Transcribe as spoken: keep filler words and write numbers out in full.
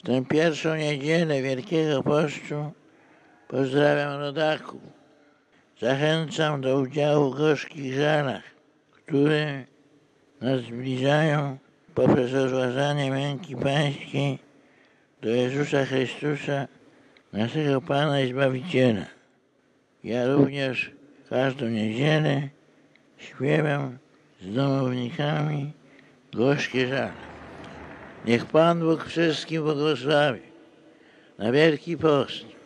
tę pierwszą niedzielę Wielkiego Postu pozdrawiam rodaków. Zachęcam do udziału w gorzkich żalach, które nas zbliżają poprzez rozważanie męki pańskiej do Jezusa Chrystusa, naszego Pana i Zbawiciela. Ja również każdą niedzielę śpiewam z domownikami gorzkie żale. Niech Pan Bóg wszystkim błogosławi na Wielki Post.